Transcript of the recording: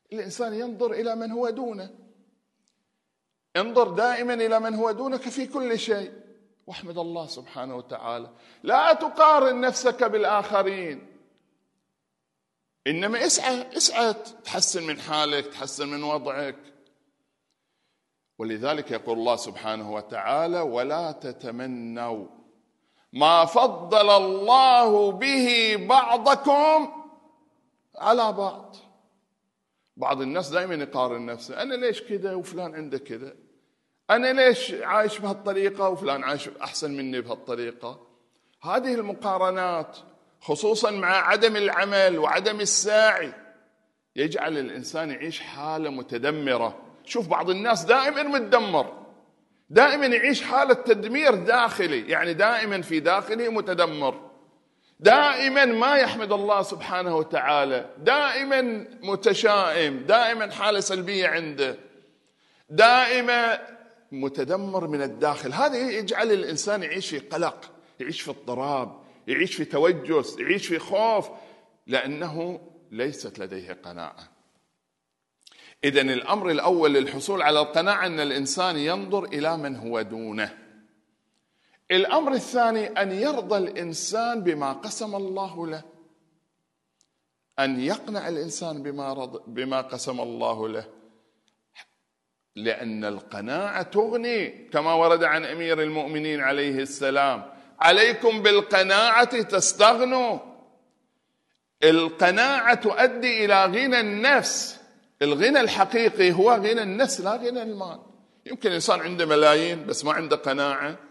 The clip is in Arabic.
الإنسان ينظر إلى من هو دونه، انظر دائما إلى من هو دونك في كل شيء، واحمد الله سبحانه وتعالى. لا تقارن نفسك بالآخرين، إنما اسعى تحسن من حالك، تحسن من وضعك. ولذلك يقول الله سبحانه وتعالى: ولا تتمنوا ما فضل الله به بعضكم على بعض. بعض الناس دائما يقارن نفسه، أنا ليش كذا وفلان عنده كذا، أنا ليش عايش بهالطريقة وفلان عايش أحسن مني بهالطريقة. هذه المقارنات خصوصا مع عدم العمل وعدم السعي يجعل الإنسان يعيش حالة متدمرة. شوف بعض الناس دائما متدمر، دائما يعيش حالة تدمير داخلي، يعني دائما في داخله متدمر، دائما ما يحمد الله سبحانه وتعالى، دائما متشائم، دائما حالة سلبية عنده، دائما متدمر من الداخل. هذا يجعل الإنسان يعيش في قلق، يعيش في اضطراب، يعيش في توجس، يعيش في خوف، لأنه ليست لديه قناعة. إذن الأمر الأول للحصول على القناعة أن الإنسان ينظر إلى من هو دونه. الأمر الثاني أن يرضى الإنسان بما قسم الله له، أن يقنع الإنسان بما قسم الله له، لأن القناعة تغني، كما ورد عن أمير المؤمنين عليه السلام: عليكم بالقناعة تستغنوا. القناعة تؤدي إلى غنى النفس. الغنى الحقيقي هو غنى النفس لا غنى المال. يمكن الإنسان عنده ملايين بس ما عنده قناعة،